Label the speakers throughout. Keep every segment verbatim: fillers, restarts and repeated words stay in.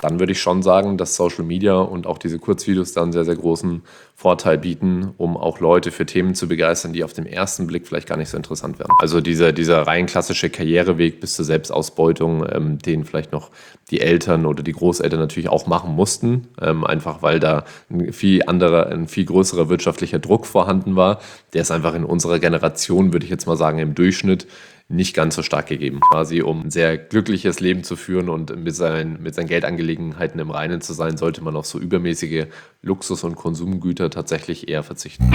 Speaker 1: Dann würde ich schon sagen, dass Social Media und auch diese Kurzvideos da einen sehr, sehr großen Vorteil bieten, um auch Leute für Themen zu begeistern, die auf den ersten Blick vielleicht gar nicht so interessant wären. Also dieser, dieser rein klassische Karriereweg bis zur Selbstausbeutung, ähm, den vielleicht noch die Eltern oder die Großeltern natürlich auch machen mussten, ähm, einfach weil da ein viel anderer, ein viel größerer wirtschaftlicher Druck vorhanden war. Der ist einfach in unserer Generation, würde ich jetzt mal sagen, im Durchschnitt nicht ganz so stark gegeben. Quasi um ein sehr glückliches Leben zu führen und mit seinen, mit seinen Geldangelegenheiten im Reinen zu sein, sollte man auf so übermäßige Luxus- und Konsumgüter tatsächlich eher verzichten.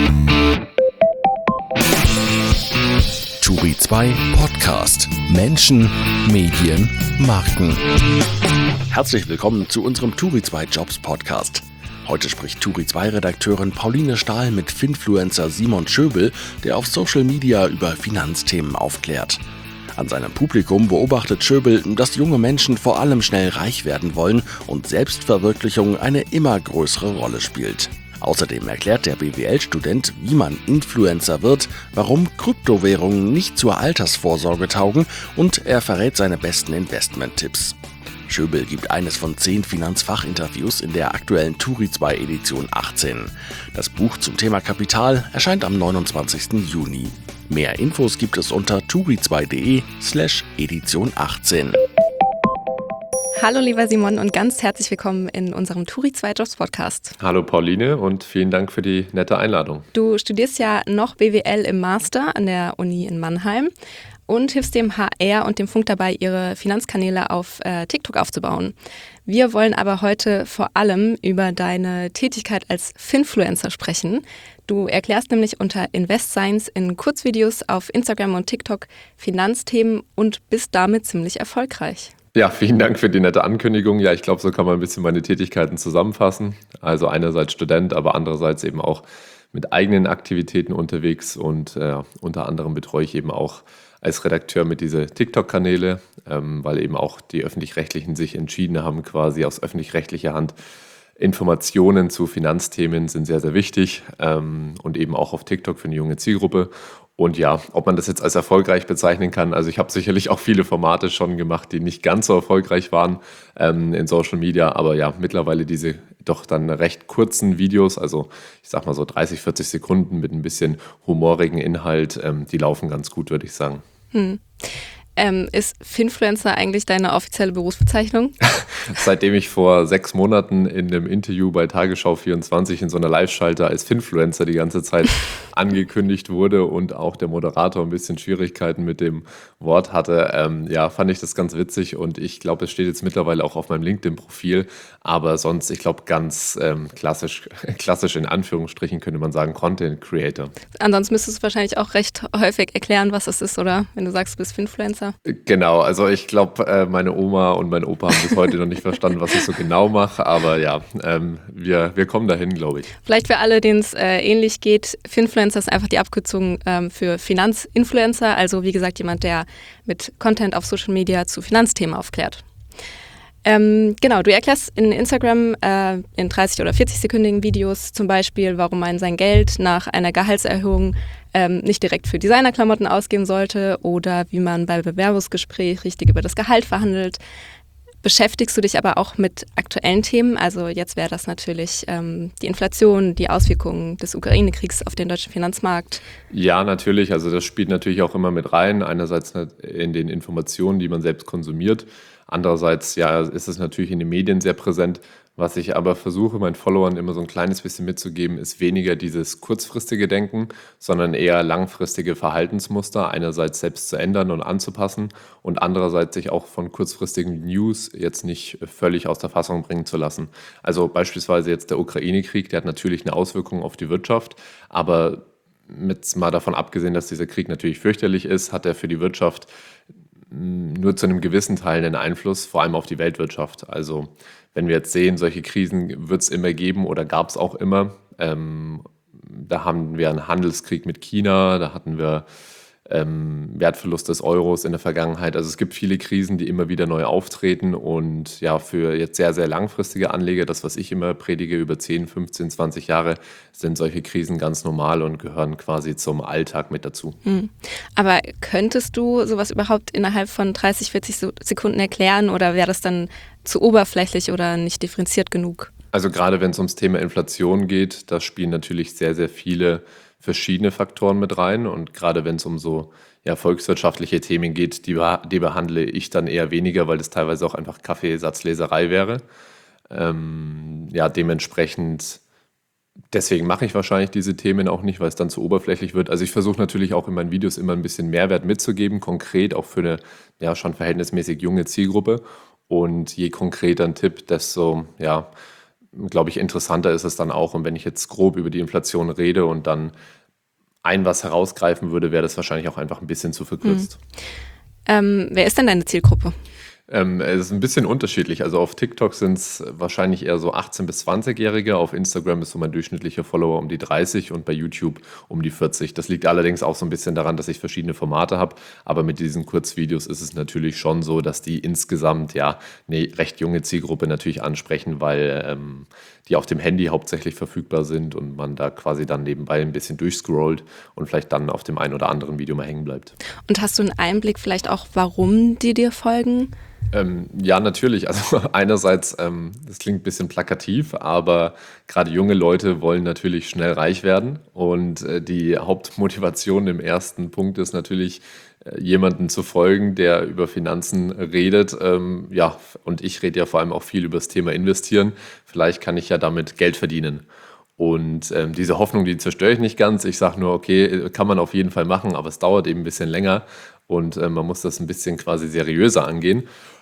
Speaker 2: Turi zwei Podcast. Menschen, Medien, Marken. Herzlich willkommen zu unserem Turi zwei Jobs Podcast. Heute spricht Turi zwei Redakteurin Pauline Stahl mit Finfluencer Simon Schöbel, der auf Social Media über Finanzthemen aufklärt. An seinem Publikum beobachtet Schöbel, dass junge Menschen vor allem schnell reich werden wollen und Selbstverwirklichung eine immer größere Rolle spielt. Außerdem erklärt der B W L-Student, wie man Influencer wird, warum Kryptowährungen nicht zur Altersvorsorge taugen und er verrät seine besten Investment-Tipps. Schöbel gibt eines von zehn Finanzfachinterviews in der aktuellen Turi zwei Edition achtzehn. Das Buch zum Thema Kapital erscheint am neunundzwanzigsten Juni. Mehr Infos gibt es unter turi zwei punkt de slash Edition achtzehn.
Speaker 3: Hallo lieber Simon und ganz herzlich willkommen in unserem Turi zwei Jobs Podcast.
Speaker 1: Hallo Pauline und vielen Dank für die nette Einladung.
Speaker 3: Du studierst ja noch B W L im Master an der Uni in Mannheim und hilfst dem H R und dem Funk dabei, ihre Finanzkanäle auf äh, TikTok aufzubauen. Wir wollen aber heute vor allem über deine Tätigkeit als Finfluencer sprechen. Du erklärst nämlich unter InvestScience in Kurzvideos auf Instagram und TikTok Finanzthemen und bist damit ziemlich erfolgreich.
Speaker 1: Ja, vielen Dank für die nette Ankündigung. Ja, ich glaube, so kann man ein bisschen meine Tätigkeiten zusammenfassen. Also einerseits Student, aber andererseits eben auch mit eigenen Aktivitäten unterwegs und äh, unter anderem betreue ich eben auch als Redakteur mit diese TikTok-Kanäle, ähm, weil eben auch die Öffentlich-Rechtlichen sich entschieden haben, quasi aus öffentlich-rechtlicher Hand Informationen zu Finanzthemen sind sehr, sehr wichtig ähm, und eben auch auf TikTok für eine junge Zielgruppe. Und ja, ob man das jetzt als erfolgreich bezeichnen kann, also ich habe sicherlich auch viele Formate schon gemacht, die nicht ganz so erfolgreich waren ähm, in Social Media, aber ja, mittlerweile diese doch dann recht kurzen Videos, also ich sag mal so dreißig, vierzig Sekunden mit ein bisschen humorigen Inhalt, ähm, die laufen ganz gut, würde ich sagen.
Speaker 3: Hm. Ähm, ist Finfluencer eigentlich deine offizielle Berufsbezeichnung?
Speaker 1: Seitdem ich vor sechs Monaten in einem Interview bei Tagesschau vierundzwanzig in so einer Live-Schalter als Finfluencer die ganze Zeit angekündigt wurde und auch der Moderator ein bisschen Schwierigkeiten mit dem Wort hatte, ähm, ja, fand ich das ganz witzig und ich glaube, es steht jetzt mittlerweile auch auf meinem LinkedIn-Profil, aber sonst, ich glaube, ganz ähm, klassisch, klassisch in Anführungsstrichen könnte man sagen, Content Creator.
Speaker 3: Ansonsten müsstest du wahrscheinlich auch recht häufig erklären, was es ist, oder? Wenn du sagst, du bist Finfluencer.
Speaker 1: Genau, also ich glaube, meine Oma und mein Opa haben bis heute noch nicht verstanden, was ich so genau mache, aber ja, ähm, wir, wir kommen dahin, glaube ich.
Speaker 3: Vielleicht für alle, denen es äh, ähnlich geht, Finfluencer ist einfach die Abkürzung ähm, für Finanzinfluencer, also wie gesagt jemand, der mit Content auf Social Media zu Finanzthemen aufklärt. Ähm, genau, du erklärst in Instagram äh, in dreißig- oder vierzig-sekündigen Videos zum Beispiel, warum man sein Geld nach einer Gehaltserhöhung ähm, nicht direkt für Designerklamotten ausgeben sollte oder wie man bei Bewerbungsgespräch richtig über das Gehalt verhandelt. Beschäftigst du dich aber auch mit aktuellen Themen? Also jetzt wäre das natürlich ähm, die Inflation, die Auswirkungen des Ukraine-Kriegs auf den deutschen Finanzmarkt.
Speaker 1: Ja, natürlich. Also das spielt natürlich auch immer mit rein. Einerseits in den Informationen, die man selbst konsumiert. Andererseits ja, ist es natürlich in den Medien sehr präsent. Was ich aber versuche, meinen Followern immer so ein kleines bisschen mitzugeben, ist weniger dieses kurzfristige Denken, sondern eher langfristige Verhaltensmuster, einerseits selbst zu ändern und anzupassen und andererseits sich auch von kurzfristigen News jetzt nicht völlig aus der Fassung bringen zu lassen. Also beispielsweise jetzt der Ukraine-Krieg, der hat natürlich eine Auswirkung auf die Wirtschaft, aber mit mal davon abgesehen, dass dieser Krieg natürlich fürchterlich ist, hat er für die Wirtschaft nur zu einem gewissen Teil einen Einfluss, vor allem auf die Weltwirtschaft. Also wenn wir jetzt sehen, solche Krisen wird es immer geben oder gab es auch immer. Ähm, da haben wir einen Handelskrieg mit China, da hatten wir ähm, Wertverlust des Euros in der Vergangenheit. Also es gibt viele Krisen, die immer wieder neu auftreten und ja, für jetzt sehr, sehr langfristige Anleger, das, was ich immer predige, über zehn, fünfzehn, zwanzig Jahre, sind solche Krisen ganz normal und gehören quasi zum Alltag mit dazu.
Speaker 3: Hm. Aber könntest du sowas überhaupt innerhalb von dreißig, vierzig Sekunden erklären oder wäre das dann zu oberflächlich oder nicht differenziert genug?
Speaker 1: Also gerade wenn es ums Thema Inflation geht, da spielen natürlich sehr, sehr viele verschiedene Faktoren mit rein und gerade wenn es um so ja, volkswirtschaftliche Themen geht, die, die behandle ich dann eher weniger, weil das teilweise auch einfach Kaffeesatzleserei wäre. Ähm, ja, dementsprechend, deswegen mache ich wahrscheinlich diese Themen auch nicht, weil es dann zu oberflächlich wird. Also ich versuche natürlich auch in meinen Videos immer ein bisschen Mehrwert mitzugeben, konkret auch für eine ja schon verhältnismäßig junge Zielgruppe und je konkreter ein Tipp, desto ja, glaube ich, interessanter ist es dann auch. Und wenn ich jetzt grob über die Inflation rede und dann ein was herausgreifen würde, wäre das wahrscheinlich auch einfach ein bisschen zu verkürzt.
Speaker 3: Mhm. Ähm, wer ist denn deine Zielgruppe?
Speaker 1: Ähm, es ist ein bisschen unterschiedlich. Also auf TikTok sind es wahrscheinlich eher so achtzehn- bis zwanzig-Jährige. Auf Instagram ist so mein durchschnittlicher Follower um die dreißig und bei YouTube um die vierzig. Das liegt allerdings auch so ein bisschen daran, dass ich verschiedene Formate habe. Aber mit diesen Kurzvideos ist es natürlich schon so, dass die insgesamt ja eine recht junge Zielgruppe natürlich ansprechen, weil ähm, die auf dem Handy hauptsächlich verfügbar sind und man da quasi dann nebenbei ein bisschen durchscrollt und vielleicht dann auf dem einen oder anderen Video mal hängen bleibt.
Speaker 3: Und hast du einen Einblick vielleicht auch, warum die dir folgen?
Speaker 1: Ähm, ja, natürlich. Also einerseits, ähm, das klingt ein bisschen plakativ, aber gerade junge Leute wollen natürlich schnell reich werden und äh, die Hauptmotivation im ersten Punkt ist natürlich, äh, jemanden zu folgen, der über Finanzen redet. Ähm, ja, und ich rede ja vor allem auch viel über das Thema Investieren. Vielleicht kann ich ja damit Geld verdienen. Und ähm, diese Hoffnung, die zerstöre ich nicht ganz. Ich sage nur, okay, kann man auf jeden Fall machen, aber es dauert eben ein bisschen länger und äh, man muss das ein bisschen quasi seriöser angehen.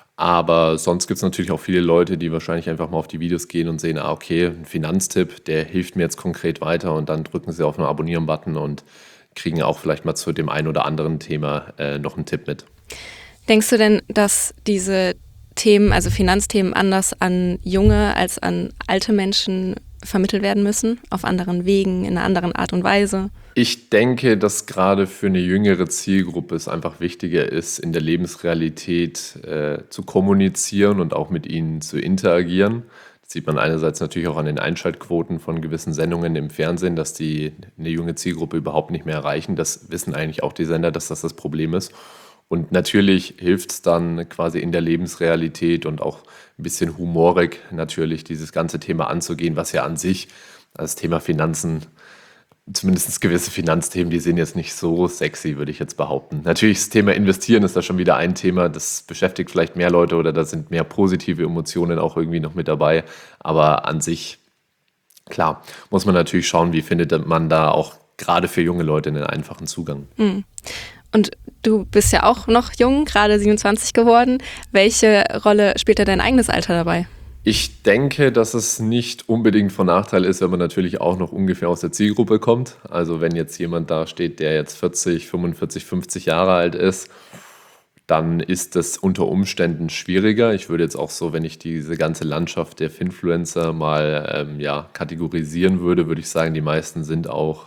Speaker 1: Aber sonst gibt es natürlich auch viele Leute, die wahrscheinlich einfach mal auf die Videos gehen und sehen, ah, okay, ein Finanztipp, der hilft mir jetzt konkret weiter und dann drücken sie auf den Abonnieren-Button und kriegen auch vielleicht mal zu dem einen oder anderen Thema äh, noch einen Tipp mit.
Speaker 3: Denkst du denn, dass diese Themen, also Finanzthemen, anders an junge als an alte Menschen vermittelt werden müssen, auf anderen Wegen, in einer anderen Art und Weise?
Speaker 1: Ich denke, dass gerade für eine jüngere Zielgruppe es einfach wichtiger ist, in der Lebensrealität äh, zu kommunizieren und auch mit ihnen zu interagieren. Das sieht man einerseits natürlich auch an den Einschaltquoten von gewissen Sendungen im Fernsehen, dass die eine junge Zielgruppe überhaupt nicht mehr erreichen. Das wissen eigentlich auch die Sender, dass das das Problem ist. Und natürlich hilft es dann quasi in der Lebensrealität und auch ein bisschen humorig natürlich dieses ganze Thema anzugehen, was ja an sich das Thema Finanzen, zumindest gewisse Finanzthemen, die sind jetzt nicht so sexy, würde ich jetzt behaupten. Natürlich das Thema Investieren ist da schon wieder ein Thema, das beschäftigt vielleicht mehr Leute oder da sind mehr positive Emotionen auch irgendwie noch mit dabei. Aber an sich, klar, muss man natürlich schauen, wie findet man da auch gerade für junge Leute einen einfachen Zugang.
Speaker 3: Mhm. Und du bist ja auch noch jung, gerade siebenundzwanzig geworden. Welche Rolle spielt da dein eigenes Alter dabei?
Speaker 1: Ich denke, dass es nicht unbedingt von Nachteil ist, wenn man natürlich auch noch ungefähr aus der Zielgruppe kommt. Also wenn jetzt jemand da steht, der jetzt vierzig, fünfundvierzig, fünfzig Jahre alt ist, dann ist das unter Umständen schwieriger. Ich würde jetzt auch so, wenn ich diese ganze Landschaft der Finfluencer mal ähm, ja, kategorisieren würde, würde ich sagen, die meisten sind auch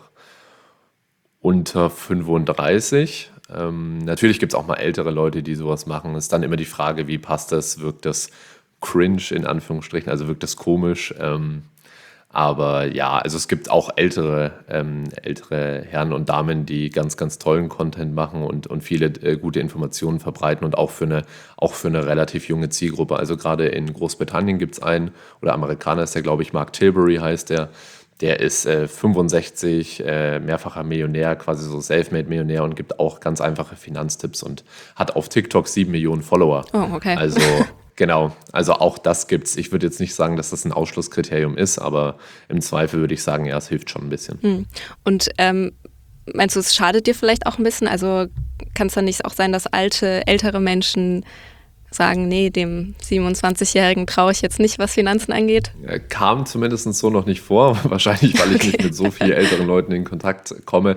Speaker 1: unter fünfunddreißig. Ähm, natürlich gibt es auch mal ältere Leute, die sowas machen. Es ist dann immer die Frage, wie passt das? Wirkt das cringe in Anführungsstrichen, also wirkt das komisch? Ähm, aber ja, also es gibt auch ältere, ähm, ältere Herren und Damen, die ganz, ganz tollen Content machen und, und viele äh, gute Informationen verbreiten und auch für eine, auch für eine relativ junge Zielgruppe. Also gerade in Großbritannien gibt es einen, oder Amerikaner ist der, glaube ich, Mark Tilbury heißt der. Der ist äh, fünfundsechzig, äh, mehrfacher Millionär, quasi so Selfmade-Millionär und gibt auch ganz einfache Finanztipps und hat auf TikTok sieben Millionen Follower.
Speaker 3: Oh, okay.
Speaker 1: Also genau, also auch das gibt's. Ich würde jetzt nicht sagen, dass das ein Ausschlusskriterium ist, aber im Zweifel würde ich sagen, ja, es hilft schon ein bisschen.
Speaker 3: Hm. Und ähm, meinst du, es schadet dir vielleicht auch ein bisschen? Also kann es dann nicht auch sein, dass alte, ältere Menschen sagen, nee, dem siebenundzwanzigjährigen traue ich jetzt nicht, was Finanzen angeht?
Speaker 1: Kam zumindest so noch nicht vor, wahrscheinlich, weil ich okay. nicht mit so vielen älteren Leuten in Kontakt komme.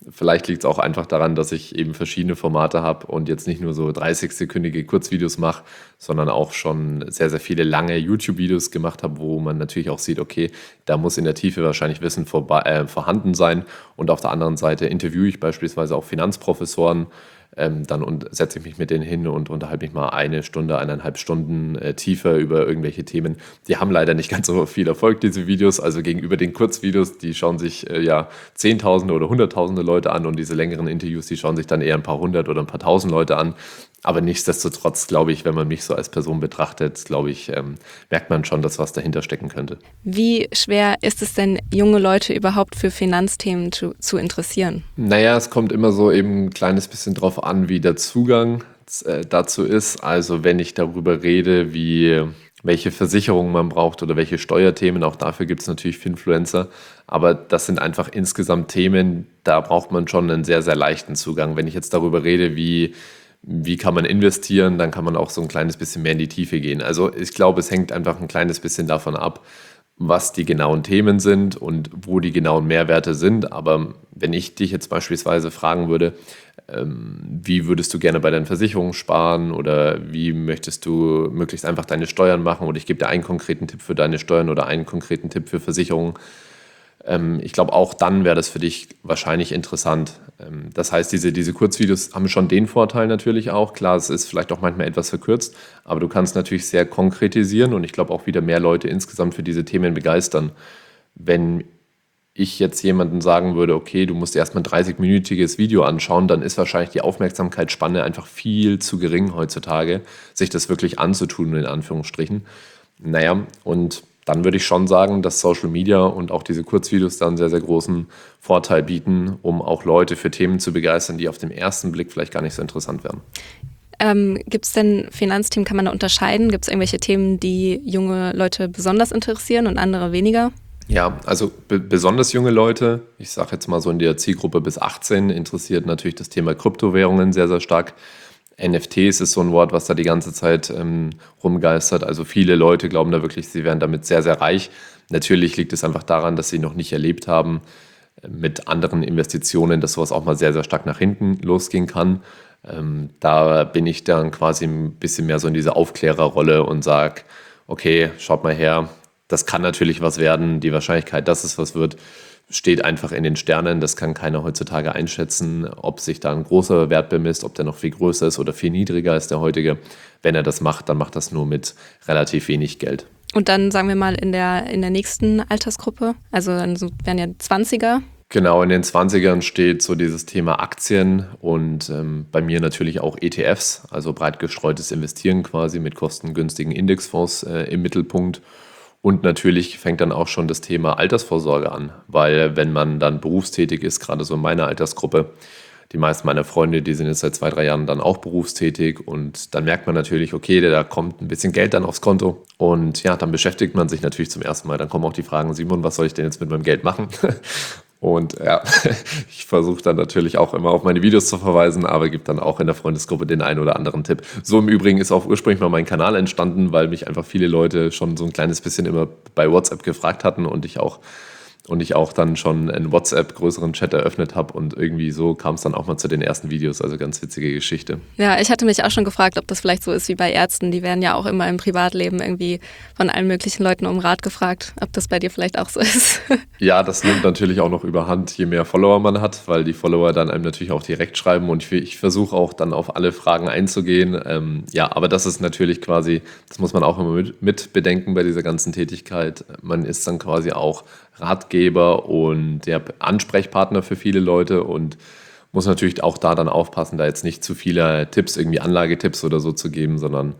Speaker 1: Vielleicht liegt es auch einfach daran, dass ich eben verschiedene Formate habe und jetzt nicht nur so dreißig-sekündige Kurzvideos mache, sondern auch schon sehr, sehr viele lange YouTube-Videos gemacht habe, wo man natürlich auch sieht, okay, da muss in der Tiefe wahrscheinlich Wissen vorba- äh, vorhanden sein. Und auf der anderen Seite interviewe ich beispielsweise auch Finanzprofessoren. Ähm, dann und setze ich mich mit denen hin und unterhalte mich mal eine Stunde, eineinhalb Stunden äh, tiefer über irgendwelche Themen. Die haben leider nicht ganz so viel Erfolg, diese Videos. Also gegenüber den Kurzvideos, die schauen sich äh, ja Zehntausende oder Hunderttausende Leute an, und diese längeren Interviews, die schauen sich dann eher ein paar hundert oder ein paar tausend Leute an. Aber nichtsdestotrotz, glaube ich, wenn man mich so als Person betrachtet, glaube ich, ähm, merkt man schon, dass was dahinter stecken könnte.
Speaker 3: Wie schwer ist es denn, junge Leute überhaupt für Finanzthemen zu, zu interessieren?
Speaker 1: Naja, es kommt immer so eben ein kleines bisschen drauf an, wie der Zugang äh, dazu ist. Also wenn ich darüber rede, wie welche Versicherungen man braucht oder welche Steuerthemen, auch dafür gibt es natürlich Finfluencer. Aber das sind einfach insgesamt Themen, da braucht man schon einen sehr, sehr leichten Zugang. Wenn ich jetzt darüber rede, wie Wie kann man investieren, dann kann man auch so ein kleines bisschen mehr in die Tiefe gehen. Also ich glaube, es hängt einfach ein kleines bisschen davon ab, was die genauen Themen sind und wo die genauen Mehrwerte sind. Aber wenn ich dich jetzt beispielsweise fragen würde, ähm, wie würdest du gerne bei deinen Versicherungen sparen oder wie möchtest du möglichst einfach deine Steuern machen, oder ich gebe dir einen konkreten Tipp für deine Steuern oder einen konkreten Tipp für Versicherungen, ich glaube, auch dann wäre das für dich wahrscheinlich interessant. Das heißt, diese, diese Kurzvideos haben schon den Vorteil natürlich auch. Klar, es ist vielleicht auch manchmal etwas verkürzt, aber du kannst natürlich sehr konkretisieren und ich glaube auch wieder mehr Leute insgesamt für diese Themen begeistern. Wenn ich jetzt jemandem sagen würde, okay, du musst erstmal ein dreißig-minütiges Video anschauen, dann ist wahrscheinlich die Aufmerksamkeitsspanne einfach viel zu gering heutzutage, sich das wirklich anzutun, in Anführungsstrichen. Naja, und dann würde ich schon sagen, dass Social Media und auch diese Kurzvideos da einen sehr, sehr großen Vorteil bieten, um auch Leute für Themen zu begeistern, die auf den ersten Blick vielleicht gar nicht so interessant wären.
Speaker 3: Ähm, gibt es denn Finanzthemen, kann man da unterscheiden? Gibt es irgendwelche Themen, die junge Leute besonders interessieren und andere weniger?
Speaker 1: Ja, also be- besonders junge Leute, ich sage jetzt mal so in der Zielgruppe bis achtzehn, interessiert natürlich das Thema Kryptowährungen sehr, sehr stark. N F Ts ist so ein Wort, was da die ganze Zeit ähm, rumgeistert. Also viele Leute glauben da wirklich, sie wären damit sehr, sehr reich. Natürlich liegt es einfach daran, dass sie noch nicht erlebt haben äh, mit anderen Investitionen, dass sowas auch mal sehr, sehr stark nach hinten losgehen kann. Ähm, da bin ich dann quasi ein bisschen mehr so in dieser Aufklärerrolle und sage, okay, schaut mal her, das kann natürlich was werden. Die Wahrscheinlichkeit, dass es was wird, steht einfach in den Sternen. Das kann keiner heutzutage einschätzen, ob sich da ein großer Wert bemisst, ob der noch viel größer ist oder viel niedriger als der heutige. Wenn er das macht, dann macht das nur mit relativ wenig Geld.
Speaker 3: Und dann sagen wir mal in der, in der nächsten Altersgruppe, also dann so, wären ja Zwanziger.
Speaker 1: Genau, in den Zwanzigern steht so dieses Thema Aktien und ähm, bei mir natürlich auch E T Fs, also breit gestreutes Investieren quasi mit kostengünstigen Indexfonds äh, im Mittelpunkt. Und natürlich fängt dann auch schon das Thema Altersvorsorge an, weil wenn man dann berufstätig ist, gerade so in meiner Altersgruppe, die meisten meiner Freunde, die sind jetzt seit zwei, drei Jahren dann auch berufstätig und dann merkt man natürlich, okay, da kommt ein bisschen Geld dann aufs Konto und ja, dann beschäftigt man sich natürlich zum ersten Mal. Dann kommen auch die Fragen, Simon, was soll ich denn jetzt mit meinem Geld machen? Und ja, ich versuche dann natürlich auch immer auf meine Videos zu verweisen, aber gebe dann auch in der Freundesgruppe den einen oder anderen Tipp. So im Übrigen ist auch ursprünglich mal mein Kanal entstanden, weil mich einfach viele Leute schon so ein kleines bisschen immer bei WhatsApp gefragt hatten und ich auch und ich auch dann schon einen WhatsApp-größeren Chat eröffnet habe und irgendwie so kam es dann auch mal zu den ersten Videos, also ganz witzige Geschichte.
Speaker 3: Ja, ich hatte mich auch schon gefragt, ob das vielleicht so ist wie bei Ärzten, die werden ja auch immer im Privatleben irgendwie von allen möglichen Leuten um Rat gefragt, ob das bei dir vielleicht auch so ist.
Speaker 1: Ja, das nimmt natürlich auch noch überhand, je mehr Follower man hat, weil die Follower dann einem natürlich auch direkt schreiben und ich, ich versuche auch dann auf alle Fragen einzugehen. Ähm, ja, aber das ist natürlich quasi, das muss man auch immer mit, mit bedenken bei dieser ganzen Tätigkeit. Man ist dann quasi auch Ratgeber und der Ansprechpartner für viele Leute und muss natürlich auch da dann aufpassen, da jetzt nicht zu viele Tipps, irgendwie Anlagetipps oder so zu geben, sondern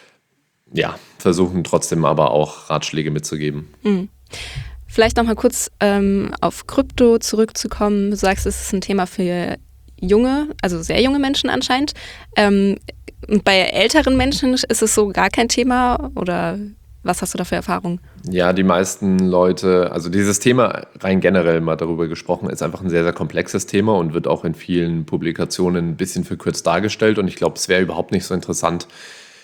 Speaker 1: ja, versuchen trotzdem aber auch Ratschläge mitzugeben.
Speaker 3: Mhm. Vielleicht nochmal kurz ähm, auf Krypto zurückzukommen. Du sagst, es ist ein Thema für junge, also sehr junge Menschen anscheinend. Ähm, und bei älteren Menschen ist es so gar kein Thema oder was hast du da für Erfahrungen?
Speaker 1: Ja, die meisten Leute, also dieses Thema rein generell mal darüber gesprochen, ist einfach ein sehr, sehr komplexes Thema und wird auch in vielen Publikationen ein bisschen verkürzt dargestellt. Und ich glaube, es wäre überhaupt nicht so interessant,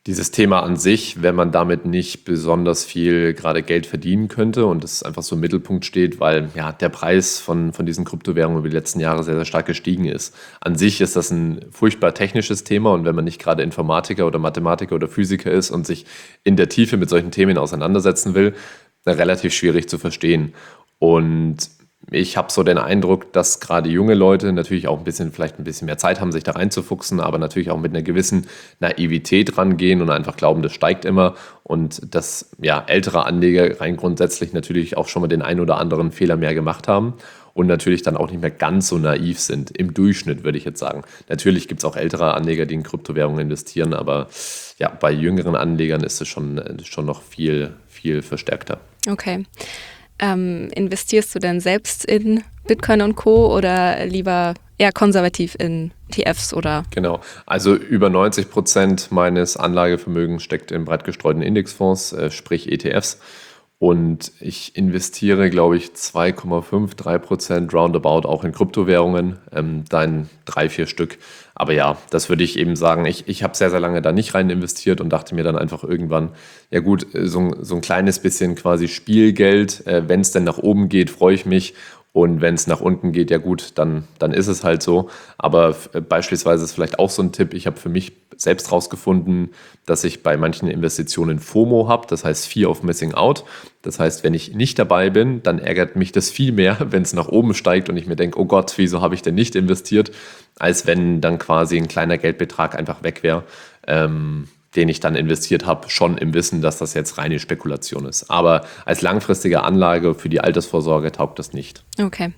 Speaker 1: Dieses Thema an sich, wenn man damit nicht besonders viel gerade Geld verdienen könnte und das einfach so im Mittelpunkt steht, weil ja der Preis von, von diesen Kryptowährungen über die letzten Jahre sehr, sehr stark gestiegen ist. An sich ist das ein furchtbar technisches Thema und wenn man nicht gerade Informatiker oder Mathematiker oder Physiker ist und sich in der Tiefe mit solchen Themen auseinandersetzen will, dann relativ schwierig zu verstehen. Und ich habe so den Eindruck, dass gerade junge Leute natürlich auch ein bisschen, vielleicht ein bisschen mehr Zeit haben, sich da reinzufuchsen, aber natürlich auch mit einer gewissen Naivität rangehen und einfach glauben, das steigt immer und dass ja, ältere Anleger rein grundsätzlich natürlich auch schon mal den einen oder anderen Fehler mehr gemacht haben und natürlich dann auch nicht mehr ganz so naiv sind, im Durchschnitt würde ich jetzt sagen. Natürlich gibt es auch ältere Anleger, die in Kryptowährungen investieren, aber ja, bei jüngeren Anlegern ist es schon, schon noch viel, viel verstärkter.
Speaker 3: Okay. Ähm, investierst du denn selbst in Bitcoin und Co. oder lieber eher konservativ in E T Fs oder?
Speaker 1: Genau, also über neunzig Prozent meines Anlagevermögens steckt in breit gestreuten Indexfonds, äh, sprich E T Fs. Und ich investiere, glaube ich, zwei Komma fünf, drei Prozent roundabout auch in Kryptowährungen, ähm, dann drei, vier Stück. Aber ja, das würde ich eben sagen. Ich, ich habe sehr, sehr lange da nicht rein investiert und dachte mir dann einfach irgendwann, ja gut, so, so ein kleines bisschen quasi Spielgeld. Äh, wenn es denn nach oben geht, freue ich mich. Und wenn es nach unten geht, ja gut, dann, dann ist es halt so. Aber f- beispielsweise ist vielleicht auch so ein Tipp, ich habe für mich selbst rausgefunden, dass ich bei manchen Investitionen FOMO habe, das heißt Fear of Missing Out. Das heißt, wenn ich nicht dabei bin, dann ärgert mich das viel mehr, wenn es nach oben steigt und ich mir denke, oh Gott, wieso habe ich denn nicht investiert, als wenn dann quasi ein kleiner Geldbetrag einfach weg wäre, ähm, den ich dann investiert habe, schon im Wissen, dass das jetzt reine Spekulation ist. Aber als langfristige Anlage für die Altersvorsorge taugt das nicht.
Speaker 3: Okay.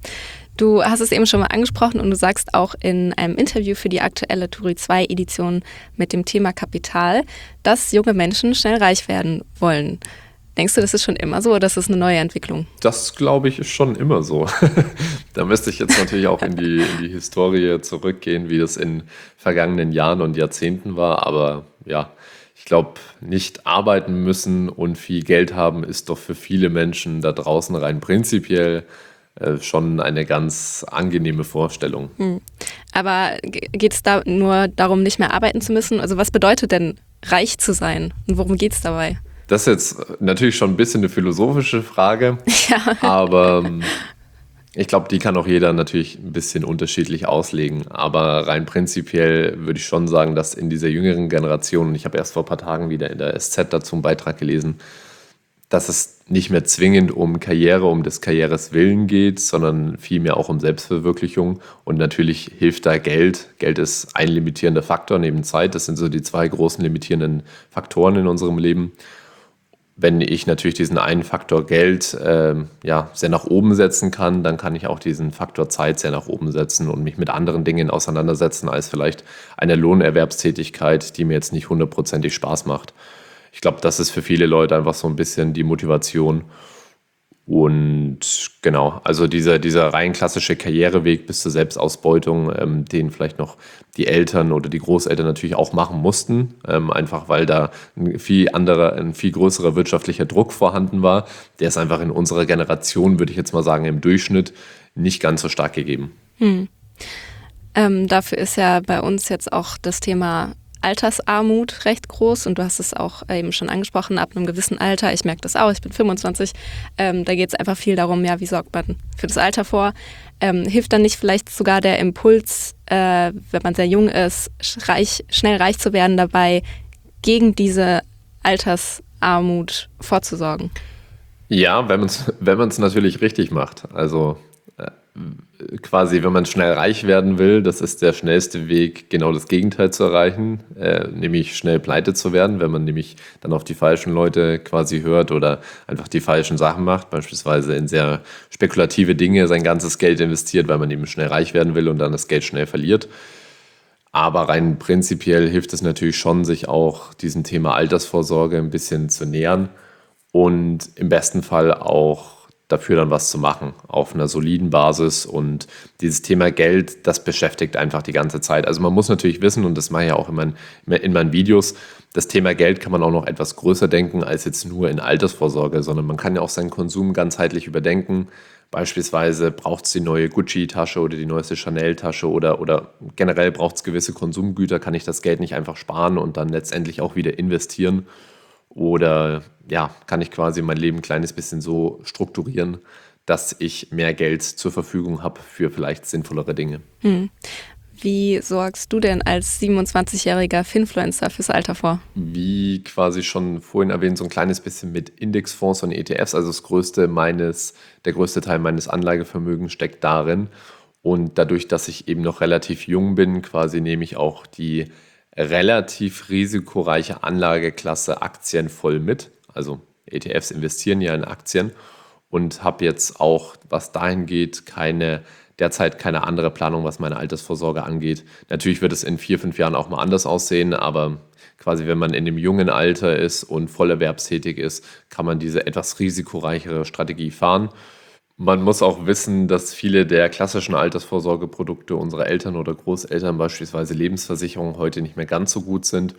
Speaker 3: Du hast es eben schon mal angesprochen und du sagst auch in einem Interview für die aktuelle Turi zwei Edition mit dem Thema Kapital, dass junge Menschen schnell reich werden wollen. Denkst du, das ist schon immer so oder ist das eine neue Entwicklung?
Speaker 1: Das, glaube ich, ist schon immer so. Da müsste ich jetzt natürlich auch in die, in die Historie zurückgehen, wie das in vergangenen Jahren und Jahrzehnten war. Aber ja, ich glaube, nicht arbeiten müssen und viel Geld haben, ist doch für viele Menschen da draußen rein prinzipiell äh, schon eine ganz angenehme Vorstellung.
Speaker 3: Hm. Aber geht es da nur darum, nicht mehr arbeiten zu müssen? Also was bedeutet denn reich zu sein und worum geht es dabei?
Speaker 1: Das ist jetzt natürlich schon ein bisschen eine philosophische Frage,
Speaker 3: Ja.
Speaker 1: aber ähm, ich glaube, die kann auch jeder natürlich ein bisschen unterschiedlich auslegen. Aber rein prinzipiell würde ich schon sagen, dass in dieser jüngeren Generation, und ich habe erst vor ein paar Tagen wieder in der S Z dazu einen Beitrag gelesen, dass es nicht mehr zwingend um Karriere, um des Karrieres willen geht, sondern vielmehr auch um Selbstverwirklichung. Und natürlich hilft da Geld. Geld ist ein limitierender Faktor neben Zeit. Das sind so die zwei großen limitierenden Faktoren in unserem Leben. Wenn ich natürlich diesen einen Faktor Geld äh, ja, sehr nach oben setzen kann, dann kann ich auch diesen Faktor Zeit sehr nach oben setzen und mich mit anderen Dingen auseinandersetzen als vielleicht eine Lohnerwerbstätigkeit, die mir jetzt nicht hundertprozentig Spaß macht. Ich glaube, das ist für viele Leute einfach so ein bisschen die Motivation. Und genau, also dieser, dieser rein klassische Karriereweg bis zur Selbstausbeutung, ähm, den vielleicht noch die Eltern oder die Großeltern natürlich auch machen mussten, ähm, einfach weil da ein viel anderer, ein viel größerer wirtschaftlicher Druck vorhanden war. Der ist einfach in unserer Generation, würde ich jetzt mal sagen, im Durchschnitt nicht ganz so stark gegeben.
Speaker 3: Hm. Ähm, dafür ist ja bei uns jetzt auch das Thema Altersarmut recht groß und du hast es auch eben schon angesprochen, ab einem gewissen Alter, ich merke das auch, ich bin fünfundzwanzig, ähm, da geht es einfach viel darum, ja, wie sorgt man für das Alter vor? Ähm, hilft dann nicht vielleicht sogar der Impuls, äh, wenn man sehr jung ist, reich, schnell reich zu werden, dabei gegen diese Altersarmut vorzusorgen?
Speaker 1: Ja, wenn man es wenn man es natürlich richtig macht. Also äh, quasi, wenn man schnell reich werden will, das ist der schnellste Weg, genau das Gegenteil zu erreichen, äh, nämlich schnell pleite zu werden, wenn man nämlich dann auf die falschen Leute quasi hört oder einfach die falschen Sachen macht, beispielsweise in sehr spekulative Dinge sein ganzes Geld investiert, weil man eben schnell reich werden will und dann das Geld schnell verliert. Aber rein prinzipiell hilft es natürlich schon, sich auch diesem Thema Altersvorsorge ein bisschen zu nähern und im besten Fall auch dafür dann was zu machen auf einer soliden Basis. Und dieses Thema Geld, das beschäftigt einfach die ganze Zeit. Also man muss natürlich wissen, und das mache ich ja auch in meinen, in meinen Videos, das Thema Geld kann man auch noch etwas größer denken als jetzt nur in Altersvorsorge, sondern man kann ja auch seinen Konsum ganzheitlich überdenken. Beispielsweise braucht es die neue Gucci-Tasche oder die neueste Chanel-Tasche oder, oder generell braucht es gewisse Konsumgüter, kann ich das Geld nicht einfach sparen und dann letztendlich auch wieder investieren. Oder ja, kann ich quasi mein Leben ein kleines bisschen so strukturieren, dass ich mehr Geld zur Verfügung habe für vielleicht sinnvollere Dinge.
Speaker 3: Hm. Wie sorgst du denn als siebenundzwanzigjähriger Finfluencer fürs Alter vor?
Speaker 1: Wie quasi schon vorhin erwähnt, so ein kleines bisschen mit Indexfonds und E T Fs. Also das größte meines, der größte Teil meines Anlagevermögens steckt darin. Und dadurch, dass ich eben noch relativ jung bin, quasi nehme ich auch die relativ risikoreiche Anlageklasse Aktien voll mit. Also E T Fs investieren ja in Aktien und habe jetzt auch, was dahin geht, keine derzeit keine andere Planung, was meine Altersvorsorge angeht. Natürlich wird es in vier, fünf Jahren auch mal anders aussehen, aber quasi wenn man in dem jungen Alter ist und vollerwerbstätig ist, kann man diese etwas risikoreichere Strategie fahren. Man muss auch wissen, dass viele der klassischen Altersvorsorgeprodukte unserer Eltern oder Großeltern, beispielsweise Lebensversicherungen, heute nicht mehr ganz so gut sind.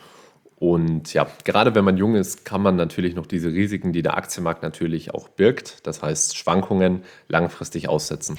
Speaker 1: Und ja, gerade wenn man jung ist, kann man natürlich noch diese Risiken, die der Aktienmarkt natürlich auch birgt, das heißt Schwankungen, langfristig aussetzen.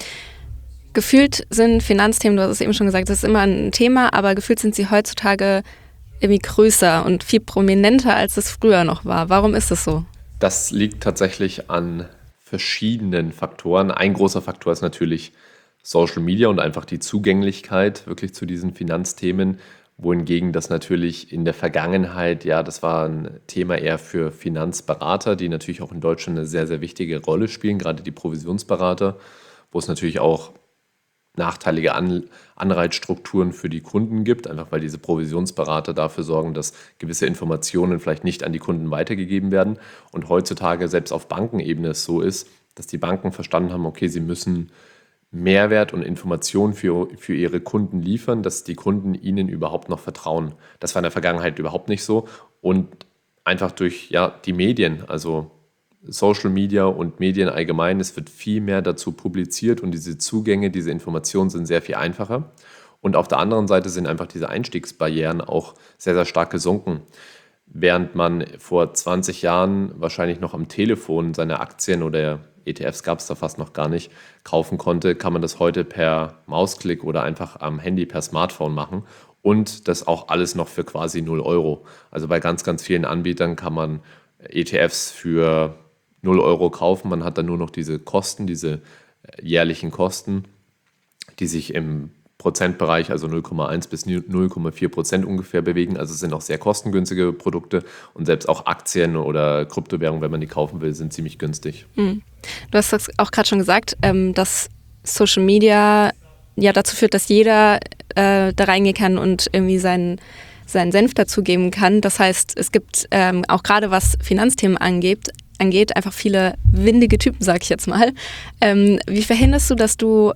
Speaker 3: Gefühlt sind Finanzthemen, du hast es eben schon gesagt, das ist immer ein Thema, aber gefühlt sind sie heutzutage irgendwie größer und viel prominenter, als es früher noch war. Warum ist es so?
Speaker 1: Das liegt tatsächlich an verschiedenen Faktoren. Ein großer Faktor ist natürlich Social Media und einfach die Zugänglichkeit wirklich zu diesen Finanzthemen, wohingegen das natürlich in der Vergangenheit, ja, das war ein Thema eher für Finanzberater, die natürlich auch in Deutschland eine sehr, sehr wichtige Rolle spielen, gerade die Provisionsberater, wo es natürlich auch nachteilige An- Anreizstrukturen für die Kunden gibt, einfach weil diese Provisionsberater dafür sorgen, dass gewisse Informationen vielleicht nicht an die Kunden weitergegeben werden. Und heutzutage selbst auf Bankenebene es so ist, dass die Banken verstanden haben, okay, sie müssen Mehrwert und Informationen für, für ihre Kunden liefern, dass die Kunden ihnen überhaupt noch vertrauen. Das war in der Vergangenheit überhaupt nicht so. Und einfach durch ja, die Medien, also Social Media und Medien allgemein, es wird viel mehr dazu publiziert und diese Zugänge, diese Informationen sind sehr viel einfacher. Und auf der anderen Seite sind einfach diese Einstiegsbarrieren auch sehr, sehr stark gesunken. Während man vor zwanzig Jahren wahrscheinlich noch am Telefon seine Aktien oder E T Fs gab es da fast noch gar nicht, kaufen konnte, kann man das heute per Mausklick oder einfach am Handy per Smartphone machen. Und das auch alles noch für quasi null Euro. Also bei ganz, ganz vielen Anbietern kann man E T Fs für null Euro kaufen. Man hat dann nur noch diese Kosten, diese jährlichen Kosten, die sich im Prozentbereich, also null Komma eins bis null Komma vier Prozent ungefähr bewegen. Also es sind auch sehr kostengünstige Produkte und selbst auch Aktien oder Kryptowährungen, wenn man die kaufen will, sind ziemlich günstig.
Speaker 3: Mhm. Du hast das auch gerade schon gesagt, ähm, dass Social Media ja dazu führt, dass jeder äh, da reingehen kann und irgendwie seinen seinen Senf dazugeben kann. Das heißt, es gibt ähm, auch gerade was Finanzthemen angeht, angeht, einfach viele windige Typen, sag ich jetzt mal. Ähm, wie verhinderst du, dass du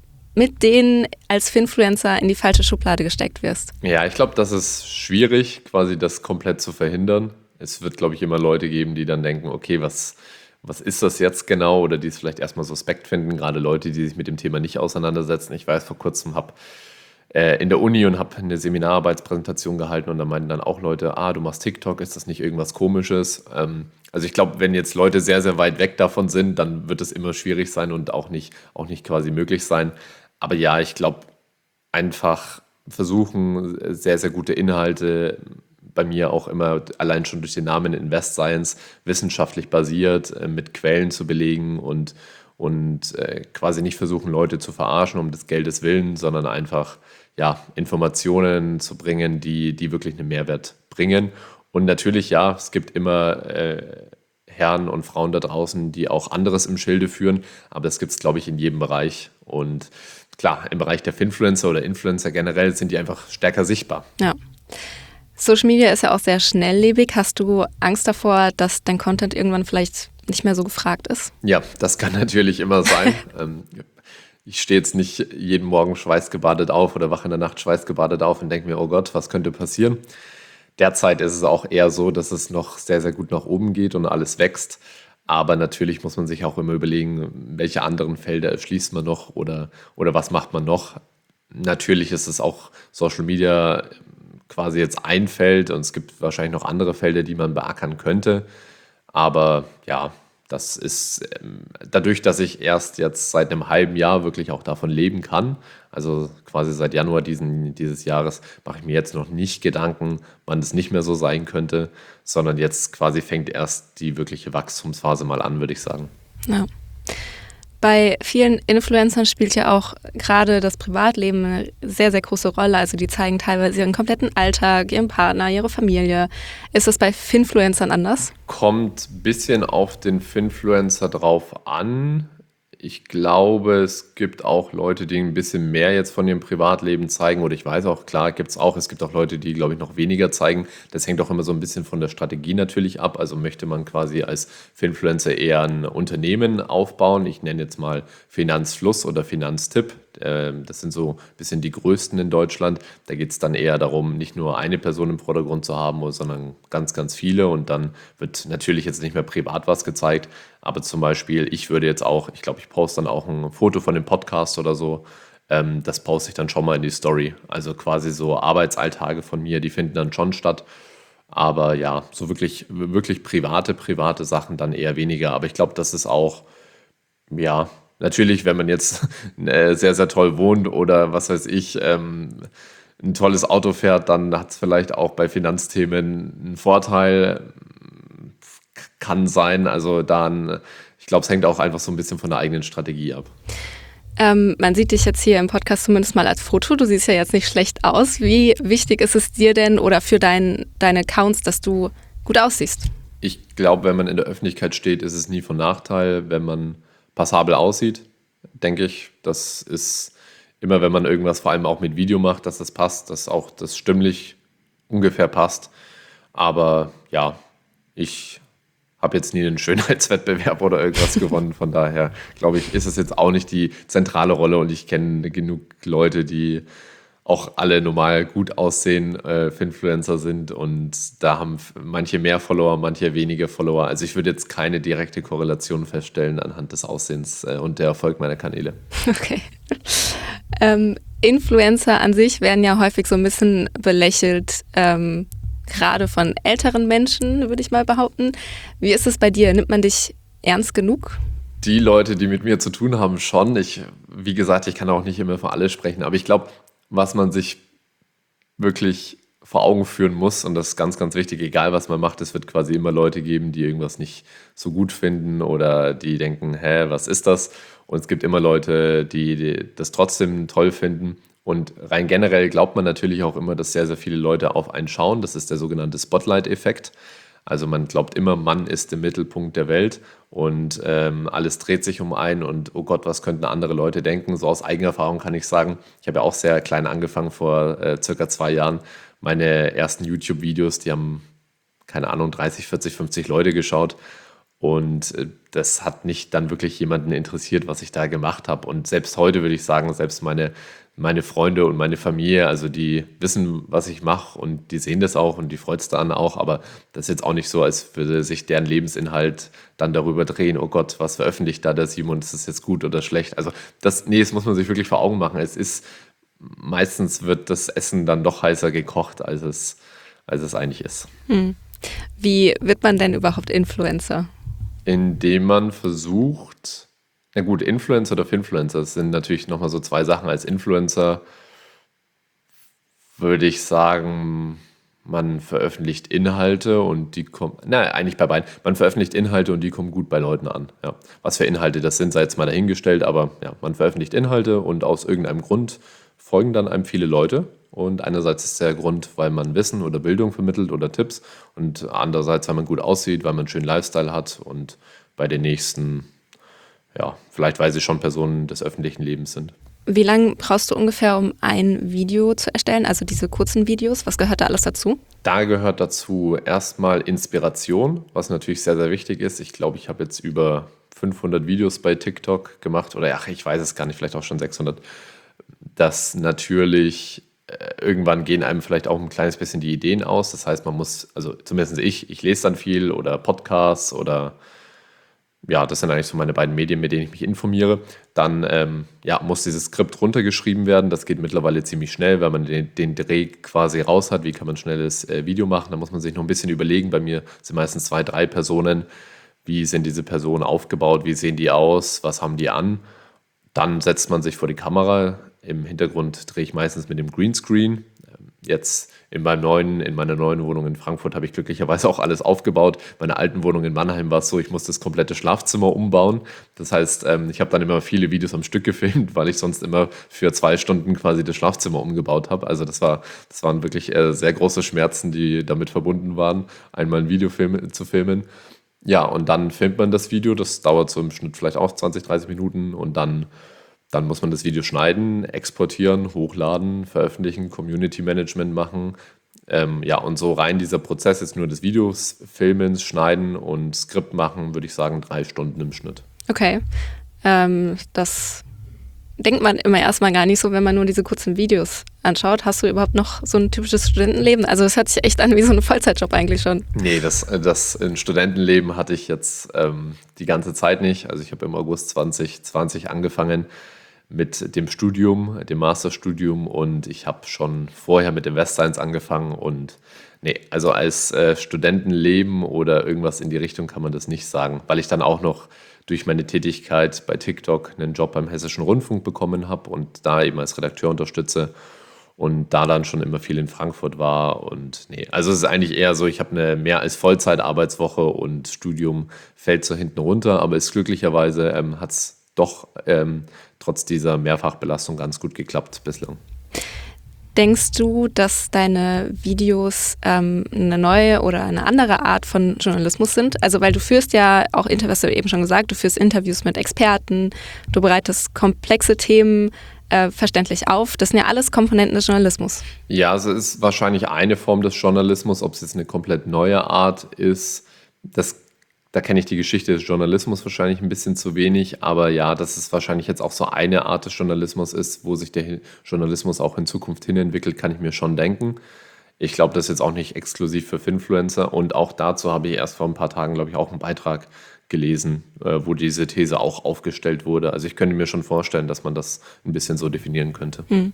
Speaker 3: mit denen als Finfluencer in die falsche Schublade gesteckt wirst?
Speaker 1: Ja, ich glaube, das ist schwierig, quasi das komplett zu verhindern. Es wird, glaube ich, immer Leute geben, die dann denken, okay, was, was ist das jetzt genau? Oder die es vielleicht erstmal suspekt finden, gerade Leute, die sich mit dem Thema nicht auseinandersetzen. Ich weiß, vor kurzem habe äh, in der Uni und habe eine Seminararbeitspräsentation gehalten und da meinten dann auch Leute, ah, du machst TikTok, ist das nicht irgendwas Komisches? Ähm, Also ich glaube, wenn jetzt Leute sehr, sehr weit weg davon sind, dann wird es immer schwierig sein und auch nicht, auch nicht quasi möglich sein. Aber ja, ich glaube, einfach versuchen, sehr, sehr gute Inhalte, bei mir auch immer allein schon durch den Namen Invest Science, wissenschaftlich basiert, mit Quellen zu belegen und, und quasi nicht versuchen, Leute zu verarschen um des Geldes willen, sondern einfach ja, Informationen zu bringen, die, die wirklich einen Mehrwert bringen. Und natürlich, ja, es gibt immer äh, Herren und Frauen da draußen, die auch anderes im Schilde führen, aber das gibt es, glaube ich, in jedem Bereich. Und klar, im Bereich der Finfluencer oder Influencer generell sind die einfach stärker sichtbar.
Speaker 3: Ja. Social Media ist ja auch sehr schnelllebig. Hast du Angst davor, dass dein Content irgendwann vielleicht nicht mehr so gefragt ist?
Speaker 1: Ja, das kann natürlich immer sein. ähm, ich stehe jetzt nicht jeden Morgen schweißgebadet auf oder wache in der Nacht schweißgebadet auf und denke mir, oh Gott, was könnte passieren? Derzeit ist es auch eher so, dass es noch sehr, sehr gut nach oben geht und alles wächst. Aber natürlich muss man sich auch immer überlegen, welche anderen Felder erschließt man noch oder, oder was macht man noch. Natürlich ist es auch Social Media quasi jetzt ein Feld und es gibt wahrscheinlich noch andere Felder, die man beackern könnte. Aber ja, das ist ähm, dadurch, dass ich erst jetzt seit einem halben Jahr wirklich auch davon leben kann, also quasi seit Januar diesen, dieses Jahres, mache ich mir jetzt noch nicht Gedanken, wann es nicht mehr so sein könnte, sondern jetzt quasi fängt erst die wirkliche Wachstumsphase mal an, würde ich sagen.
Speaker 3: Ja. Bei vielen Influencern spielt ja auch gerade das Privatleben eine sehr, sehr große Rolle. Also die zeigen teilweise ihren kompletten Alltag, ihren Partner, ihre Familie. Ist das bei Finfluencern anders?
Speaker 1: Kommt ein bisschen auf den Finfluencer drauf an. Ich glaube, es gibt auch Leute, die ein bisschen mehr jetzt von ihrem Privatleben zeigen. Oder ich weiß auch, klar, gibt es auch. Es gibt auch Leute, die, glaube ich, noch weniger zeigen. Das hängt auch immer so ein bisschen von der Strategie natürlich ab. Also möchte man quasi als Finfluencer eher ein Unternehmen aufbauen. Ich nenne jetzt mal Finanzfluss oder Finanztipp. Das sind so ein bisschen die größten in Deutschland. Da geht es dann eher darum, nicht nur eine Person im Vordergrund zu haben, sondern ganz, ganz viele. Und dann wird natürlich jetzt nicht mehr privat was gezeigt. Aber zum Beispiel, ich würde jetzt auch, ich glaube, ich poste dann auch ein Foto von dem Podcast oder so. Das poste ich dann schon mal in die Story. Also quasi so Arbeitsalltage von mir, die finden dann schon statt. Aber ja, so wirklich, wirklich private, private Sachen dann eher weniger. Aber ich glaube, das ist auch, ja, natürlich, wenn man jetzt äh, sehr, sehr toll wohnt oder was weiß ich, ähm, ein tolles Auto fährt, dann hat es vielleicht auch bei Finanzthemen einen Vorteil. Kann sein. Also dann, ich glaube, es hängt auch einfach so ein bisschen von der eigenen Strategie ab.
Speaker 3: Ähm, man sieht dich jetzt hier im Podcast zumindest mal als Foto. Du siehst ja jetzt nicht schlecht aus. Wie wichtig ist es dir denn oder für dein, deine Accounts, dass du gut aussiehst?
Speaker 1: Ich glaube, wenn man in der Öffentlichkeit steht, ist es nie von Nachteil, wenn man passabel aussieht, denke ich. Das ist immer, wenn man irgendwas vor allem auch mit Video macht, dass das passt, dass auch das stimmlich ungefähr passt. Aber ja, ich habe jetzt nie einen Schönheitswettbewerb oder irgendwas gewonnen. Von daher, glaube ich, ist es jetzt auch nicht die zentrale Rolle und ich kenne genug Leute, die auch alle normal gut aussehen, äh, Finfluencer sind und da haben manche mehr Follower, manche weniger Follower. Also ich würde jetzt keine direkte Korrelation feststellen anhand des Aussehens äh, und der Erfolg meiner Kanäle.
Speaker 3: Okay. Ähm, Influencer an sich werden ja häufig so ein bisschen belächelt, ähm, gerade von älteren Menschen, würde ich mal behaupten. Wie ist es bei dir? Nimmt man dich ernst genug?
Speaker 1: Die Leute, die mit mir zu tun haben, schon. Ich, wie gesagt, ich kann auch nicht immer für alle sprechen, aber ich glaube, was man sich wirklich vor Augen führen muss, und das ist ganz, ganz wichtig, egal was man macht, es wird quasi immer Leute geben, die irgendwas nicht so gut finden oder die denken, hä, was ist das? Und es gibt immer Leute, die, die das trotzdem toll finden. Und rein generell glaubt man natürlich auch immer, dass sehr, sehr viele Leute auf einen schauen. Das ist der sogenannte Spotlight-Effekt. Also man glaubt immer, man ist im Mittelpunkt der Welt und ähm, alles dreht sich um einen und oh Gott, was könnten andere Leute denken? So aus Eigenerfahrung kann ich sagen, ich habe ja auch sehr klein angefangen vor äh, circa zwei Jahren. Meine ersten YouTube-Videos, die haben, keine Ahnung, dreißig, vierzig, fünfzig Leute geschaut. Und äh, das hat nicht dann wirklich jemanden interessiert, was ich da gemacht habe. Und selbst heute würde ich sagen, selbst meine, meine Freunde und meine Familie, also die wissen, was ich mache und die sehen das auch und die freut es dann auch. Aber das ist jetzt auch nicht so, als würde sich deren Lebensinhalt dann darüber drehen, oh Gott, was veröffentlicht da der Simon, ist das jetzt gut oder schlecht? Also das, nee, das muss man sich wirklich vor Augen machen. Es ist, meistens wird das Essen dann doch heißer gekocht, als es, als es eigentlich ist.
Speaker 3: Hm. Wie wird man denn überhaupt Influencer?
Speaker 1: Indem man versucht, na gut, Influencer oder Finfluencer, das sind natürlich nochmal so zwei Sachen. Als Influencer würde ich sagen, man veröffentlicht Inhalte und die kommen, na eigentlich bei beiden, man veröffentlicht Inhalte und die kommen gut bei Leuten an. Ja. Was für Inhalte das sind, sei jetzt mal dahingestellt, aber ja, man veröffentlicht Inhalte und aus irgendeinem Grund folgen dann einem viele Leute. Und einerseits ist der Grund, weil man Wissen oder Bildung vermittelt oder Tipps und andererseits, weil man gut aussieht, weil man einen schönen Lifestyle hat und bei den nächsten, ja, vielleicht weil sie schon Personen des öffentlichen Lebens sind.
Speaker 3: Wie lange brauchst du ungefähr, um ein Video zu erstellen, also diese kurzen Videos? Was gehört da alles dazu?
Speaker 1: Da gehört dazu erstmal Inspiration, was natürlich sehr, sehr wichtig ist. Ich glaube, ich habe jetzt über fünfhundert Videos bei TikTok gemacht oder ach, ich weiß es gar nicht, vielleicht auch schon sechshundert. Das natürlich irgendwann gehen einem vielleicht auch ein kleines bisschen die Ideen aus. Das heißt, man muss, also zumindest ich, ich lese dann viel oder Podcasts oder ja, das sind eigentlich so meine beiden Medien, mit denen ich mich informiere. Dann ähm, ja, muss dieses Skript runtergeschrieben werden. Das geht mittlerweile ziemlich schnell, weil man den, den Dreh quasi raus hat. Wie kann man schnelles äh, Video machen? Da muss man sich noch ein bisschen überlegen. Bei mir sind meistens zwei, drei Personen. wie sind diese Personen aufgebaut, wie sehen die aus, was haben die an. Dann setzt man sich vor die Kamera. Im Hintergrund drehe ich meistens mit dem Greenscreen. Jetzt in, meinem neuen, in meiner neuen Wohnung in Frankfurt habe ich glücklicherweise auch alles aufgebaut. Meine alten Wohnung in Mannheim war es so, ich musste das komplette Schlafzimmer umbauen. Das heißt, ich habe dann immer viele Videos am Stück gefilmt, weil ich sonst immer für zwei Stunden quasi das Schlafzimmer umgebaut habe. Also das war, das waren wirklich sehr große Schmerzen, die damit verbunden waren, einmal ein Video film, zu filmen. Ja, und dann filmt man das Video. Das dauert so im Schnitt vielleicht auch zwanzig, dreißig Minuten und dann Dann muss man das Video schneiden, exportieren, hochladen, veröffentlichen, Community Management machen. Ähm, ja, und so rein dieser Prozess ist nur des Videos, Filmens, Schneiden und Skript machen, würde ich sagen, drei Stunden im Schnitt.
Speaker 3: Okay. Ähm, das denkt man immer erstmal gar nicht so, wenn man nur diese kurzen Videos anschaut. Hast du überhaupt noch so ein typisches Studentenleben? Also es hört sich echt an wie so ein Vollzeitjob eigentlich schon.
Speaker 1: Nee, das, das ein Studentenleben hatte ich jetzt ähm, die ganze Zeit nicht. Also ich habe im August zwanzig zwanzig angefangen mit dem Studium, dem Masterstudium, und ich habe schon vorher mit Invest Science angefangen und nee, also als äh, Studentenleben oder irgendwas in die Richtung kann man das nicht sagen, weil ich dann auch noch durch meine Tätigkeit bei TikTok einen Job beim Hessischen Rundfunk bekommen habe und da eben als Redakteur unterstütze und da dann schon immer viel in Frankfurt war und nee, also es ist eigentlich eher so, ich habe eine mehr als Vollzeitarbeitswoche und Studium fällt so hinten runter, aber ist glücklicherweise ähm, hat es doch ähm, trotz dieser Mehrfachbelastung ganz gut geklappt bislang.
Speaker 3: Denkst du, dass deine Videos ähm, eine neue oder eine andere Art von Journalismus sind? Also weil du führst ja auch Interviews, hast du eben schon gesagt, du führst Interviews mit Experten, du bereitest komplexe Themen äh, verständlich auf. Das sind ja alles Komponenten des Journalismus.
Speaker 1: Ja, es ist wahrscheinlich eine Form des Journalismus, ob es jetzt eine komplett neue Art ist, das Da kenne ich die Geschichte des Journalismus wahrscheinlich ein bisschen zu wenig, aber ja, dass es wahrscheinlich jetzt auch so eine Art des Journalismus ist, wo sich der Journalismus auch in Zukunft hin entwickelt, kann ich mir schon denken. Ich glaube, das ist jetzt auch nicht exklusiv für Finfluencer und auch dazu habe ich erst vor ein paar Tagen, glaube ich, auch einen Beitrag gelesen, wo diese These auch aufgestellt wurde. Also ich könnte mir schon vorstellen, dass man das ein bisschen so definieren könnte.
Speaker 3: Hm.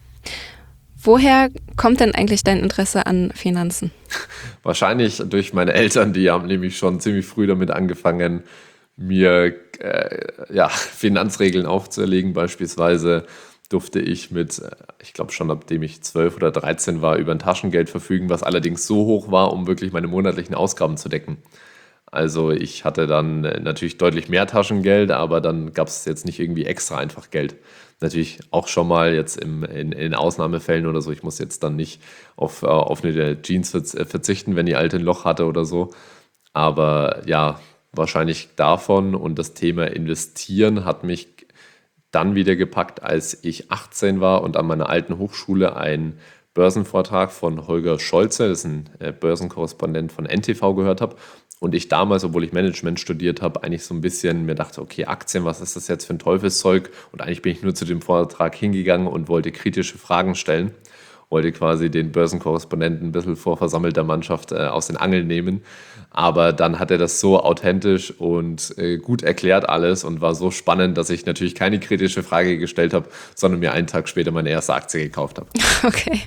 Speaker 3: Woher kommt denn eigentlich dein Interesse an Finanzen?
Speaker 1: Wahrscheinlich durch meine Eltern, die haben nämlich schon ziemlich früh damit angefangen, mir äh, ja, Finanzregeln aufzuerlegen. Beispielsweise durfte ich mit, ich glaube schon abdem ich zwölf oder dreizehn war, über ein Taschengeld verfügen, was allerdings so hoch war, um wirklich meine monatlichen Ausgaben zu decken. Also ich hatte dann natürlich deutlich mehr Taschengeld, aber dann gab es jetzt nicht irgendwie extra einfach Geld. Natürlich auch schon mal jetzt im, in, in Ausnahmefällen oder so. Ich muss jetzt dann nicht auf, auf eine Jeans verzichten, wenn die alte ein Loch hatte oder so. Aber ja, wahrscheinlich davon, und das Thema Investieren hat mich dann wieder gepackt, als ich achtzehn war und an meiner alten Hochschule einen Börsenvortrag von Holger Scholze, das ist ein Börsenkorrespondent von N T V, gehört habe. Und ich damals, obwohl ich Management studiert habe, eigentlich so ein bisschen mir dachte, okay, Aktien, was ist das jetzt für ein Teufelszeug? Und eigentlich bin ich nur zu dem Vortrag hingegangen und wollte kritische Fragen stellen, wollte quasi den Börsenkorrespondenten ein bisschen vor versammelter Mannschaft äh, aus den Angeln nehmen. Aber dann hat er das so authentisch und äh, gut erklärt alles und war so spannend, dass ich natürlich keine kritische Frage gestellt habe, sondern mir einen Tag später meine erste Aktie gekauft habe.
Speaker 3: Okay.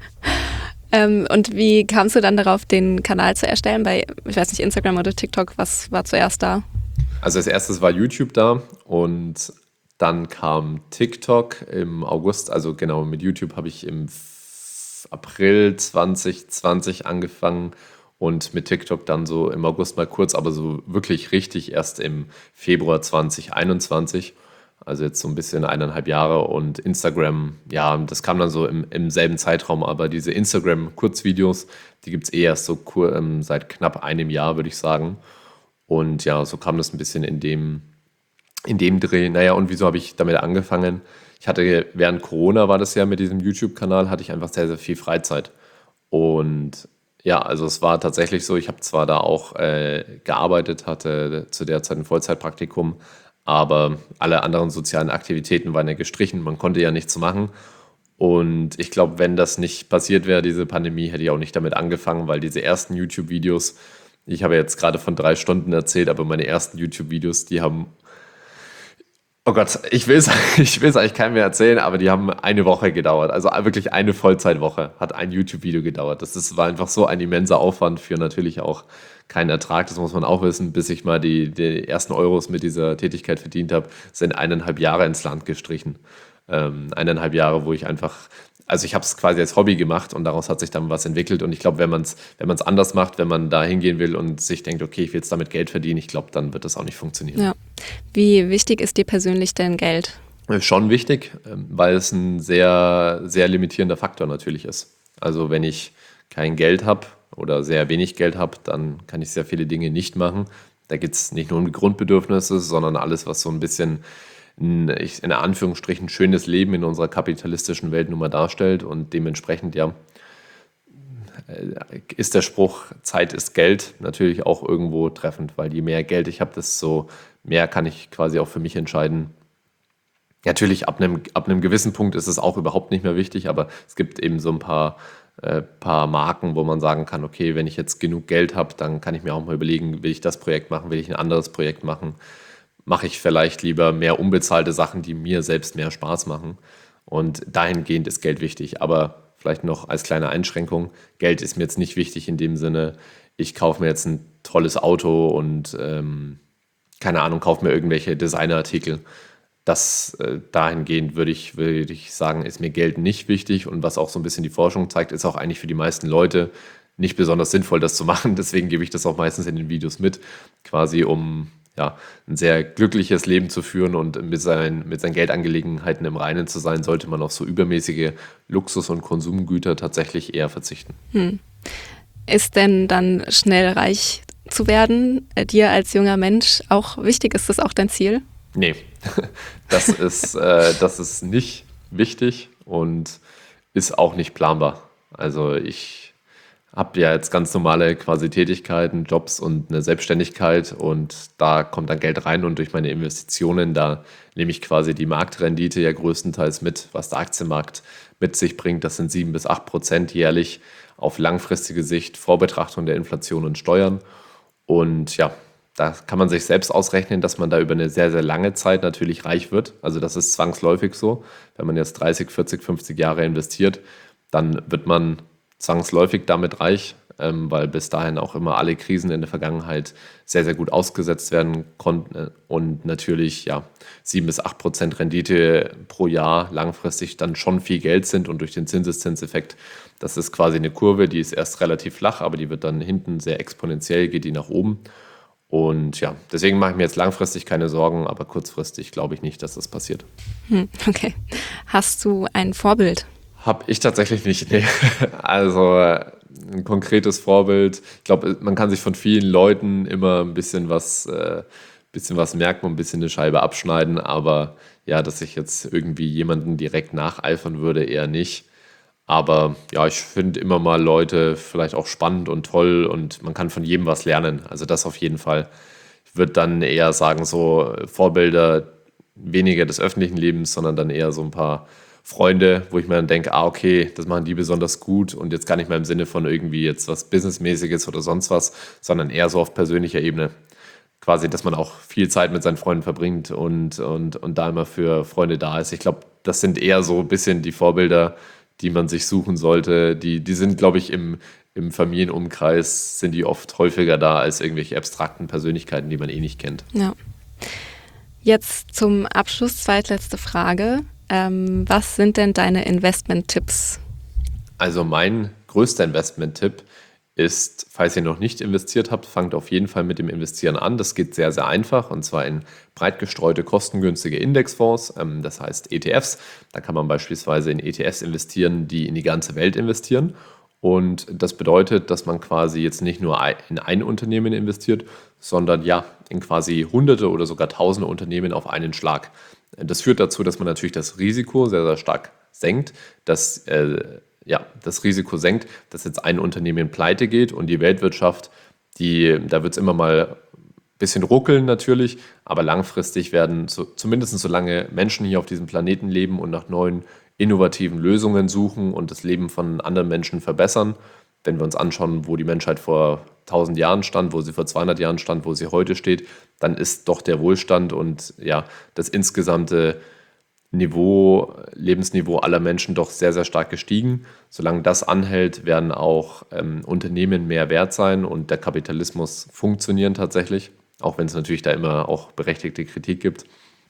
Speaker 3: Ähm, und wie kamst du dann darauf, den Kanal zu erstellen? Bei, ich weiß nicht, Instagram oder TikTok, was war zuerst da?
Speaker 1: Also als erstes war YouTube da und dann kam TikTok im August. Also genau, mit YouTube habe ich im April zwanzig zwanzig angefangen und mit TikTok dann so im August mal kurz, aber so wirklich richtig erst im Februar zwanzig einundzwanzig. Also jetzt so ein bisschen eineinhalb Jahre, und Instagram, ja, das kam dann so im, im selben Zeitraum, aber diese Instagram-Kurzvideos, die gibt es eh erst so kur, ähm, seit knapp einem Jahr, würde ich sagen. Und ja, so kam das ein bisschen in dem, in dem Dreh. Naja, und wieso habe ich damit angefangen? Ich hatte, während Corona war das ja mit diesem YouTube-Kanal, hatte ich einfach sehr, sehr viel Freizeit. Und ja, also es war tatsächlich so, ich habe zwar da auch äh, gearbeitet, hatte zu der Zeit ein Vollzeitpraktikum, aber alle anderen sozialen Aktivitäten waren ja gestrichen, man konnte ja nichts machen. Und ich glaube, wenn das nicht passiert wäre, diese Pandemie, hätte ich auch nicht damit angefangen, weil diese ersten YouTube-Videos, ich habe jetzt gerade von drei Stunden erzählt, aber meine ersten YouTube-Videos, die haben Oh Gott, ich will es ich will's eigentlich keinem mehr erzählen, aber die haben eine Woche gedauert. Also wirklich eine Vollzeitwoche hat ein YouTube-Video gedauert. Das ist, war einfach so ein immenser Aufwand für natürlich auch keinen Ertrag. Das muss man auch wissen. Bis ich mal die, die ersten Euros mit dieser Tätigkeit verdient habe, sind eineinhalb Jahre ins Land gestrichen. Ähm, eineinhalb Jahre, wo ich einfach, also ich habe es quasi als Hobby gemacht und daraus hat sich dann was entwickelt. Und ich glaube, wenn man es wenn man's anders macht, wenn man da hingehen will und sich denkt, okay, ich will jetzt damit Geld verdienen, ich glaube, dann wird das auch nicht funktionieren.
Speaker 3: Ja. Wie wichtig ist dir persönlich denn Geld?
Speaker 1: Schon wichtig, ähm, weil es ein sehr, sehr limitierender Faktor natürlich ist. Also wenn ich kein Geld habe oder sehr wenig Geld habe, dann kann ich sehr viele Dinge nicht machen. Da geht es nicht nur um die Grundbedürfnisse, sondern alles, was so ein bisschen ein, ich- in Anführungsstrichen schönes Leben in unserer kapitalistischen Welt nun mal darstellt. Und dementsprechend, ja, äh, ist der Spruch, Zeit ist Geld, natürlich auch irgendwo treffend, weil je mehr Geld ich habe, desto mehr kann ich quasi auch für mich entscheiden. Natürlich, ab einem, ab einem gewissen Punkt ist es auch überhaupt nicht mehr wichtig, aber es gibt eben so ein paar, äh, paar Marken, wo man sagen kann, okay, wenn ich jetzt genug Geld habe, dann kann ich mir auch mal überlegen, will ich das Projekt machen, will ich ein anderes Projekt machen, mache ich vielleicht lieber mehr unbezahlte Sachen, die mir selbst mehr Spaß machen. Und dahingehend ist Geld wichtig. Aber vielleicht noch als kleine Einschränkung, Geld ist mir jetzt nicht wichtig in dem Sinne, ich kaufe mir jetzt ein tolles Auto und ähm, keine Ahnung, kaufe mir irgendwelche Designerartikel. Das äh, dahingehend würde ich, würde ich sagen, ist mir Geld nicht wichtig. Und was auch so ein bisschen die Forschung zeigt, ist auch eigentlich für die meisten Leute nicht besonders sinnvoll, das zu machen. Deswegen gebe ich das auch meistens in den Videos mit, quasi um ja, ein sehr glückliches Leben zu führen und mit seinen, mit seinen Geldangelegenheiten im Reinen zu sein, sollte man auf so übermäßige Luxus- und Konsumgüter tatsächlich eher verzichten.
Speaker 3: Ist denn dann schnell reich zu werden, äh, dir als junger Mensch auch wichtig? Ist das auch dein Ziel?
Speaker 1: Nee, das ist, äh, das ist nicht wichtig und ist auch nicht planbar. Also ich habe ja jetzt ganz normale quasi Tätigkeiten, Jobs und eine Selbstständigkeit und da kommt dann Geld rein und durch meine Investitionen, da nehme ich quasi die Marktrendite ja größtenteils mit, was der Aktienmarkt mit sich bringt. Das sind sieben bis acht Prozent jährlich auf langfristige Sicht vor Betrachtung der Inflation und Steuern. Und ja, da kann man sich selbst ausrechnen, dass man da über eine sehr, sehr lange Zeit natürlich reich wird. Also das ist zwangsläufig so. Wenn man jetzt dreißig, vierzig, fünfzig Jahre investiert, dann wird man zwangsläufig damit reich, ähm, weil bis dahin auch immer alle Krisen in der Vergangenheit sehr, sehr gut ausgesetzt werden konnten und natürlich ja sieben bis acht Prozent Rendite pro Jahr langfristig dann schon viel Geld sind und durch den Zinseszinseffekt, das ist quasi eine Kurve, die ist erst relativ flach, aber die wird dann hinten sehr exponentiell, geht die nach oben. Und ja, deswegen mache ich mir jetzt langfristig keine Sorgen, aber kurzfristig glaube ich nicht, dass das passiert.
Speaker 3: Hm, okay. Hast du ein Vorbild?
Speaker 1: Habe ich tatsächlich nicht. Nee. Also äh, ein konkretes Vorbild. Ich glaube, man kann sich von vielen Leuten immer ein bisschen was, äh, bisschen was merken und ein bisschen eine Scheibe abschneiden. Aber ja, dass ich jetzt irgendwie jemanden direkt nacheifern würde, eher nicht. Aber ja, ich finde immer mal Leute vielleicht auch spannend und toll und man kann von jedem was lernen. Also das auf jeden Fall. Ich würde dann eher sagen, so Vorbilder weniger des öffentlichen Lebens, sondern dann eher so ein paar Freunde, wo ich mir dann denke, ah, okay, das machen die besonders gut und jetzt gar nicht mehr im Sinne von irgendwie jetzt was Businessmäßiges oder sonst was, sondern eher so auf persönlicher Ebene. Quasi, dass man auch viel Zeit mit seinen Freunden verbringt und, und, und da immer für Freunde da ist. Ich glaube, das sind eher so ein bisschen die Vorbilder, die man sich suchen sollte. Die, die sind, glaube ich, im, im Familienumkreis sind die oft häufiger da als irgendwelche abstrakten Persönlichkeiten, die man eh nicht kennt.
Speaker 3: Ja. Jetzt zum Abschluss, zweitletzte Frage. Ähm, was sind denn deine Investment-Tipps?
Speaker 1: Also mein größter Investment-Tipp ist, falls ihr noch nicht investiert habt, fangt auf jeden Fall mit dem Investieren an. Das geht sehr, sehr einfach und zwar in breit gestreute, kostengünstige Indexfonds, ähm, das heißt E T Fs. Da kann man beispielsweise in E T Fs investieren, die in die ganze Welt investieren. Und das bedeutet, dass man quasi jetzt nicht nur in ein Unternehmen investiert, sondern ja in quasi hunderte oder sogar tausende Unternehmen auf einen Schlag. Das führt dazu, dass man natürlich das Risiko sehr, sehr stark senkt, dass äh, ja, das Risiko senkt, dass jetzt ein Unternehmen pleite geht und die Weltwirtschaft, die, da wird es immer mal ein bisschen ruckeln natürlich, aber langfristig werden, so, zumindest solange Menschen hier auf diesem Planeten leben und nach neuen innovativen Lösungen suchen und das Leben von anderen Menschen verbessern, wenn wir uns anschauen, wo die Menschheit vor tausend Jahren stand, wo sie vor zweihundert Jahren stand, wo sie heute steht, dann ist doch der Wohlstand und ja, das insgesamte Niveau, Lebensniveau aller Menschen doch sehr, sehr stark gestiegen. Solange das anhält, werden auch ähm, Unternehmen mehr wert sein und der Kapitalismus funktionieren tatsächlich, auch wenn es natürlich da immer auch berechtigte Kritik gibt.